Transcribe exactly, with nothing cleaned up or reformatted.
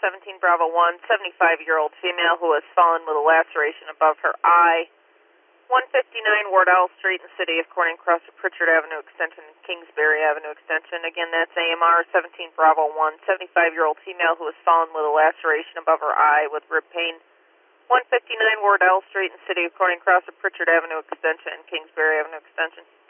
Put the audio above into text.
seventeen Bravo one, seventy-five-year-old female who has fallen with a laceration above her eye. one fifty-nine Wardell Street in the city of Corning, across the Pritchard Avenue Extension and Kingsbury Avenue Extension. Again, that's A M R seventeen Bravo one, seventy-five-year-old female who has fallen with a laceration above her eye with rib pain. one fifty-nine Wardell Street in the city of Corning, across the Pritchard Avenue Extension and Kingsbury Avenue Extension.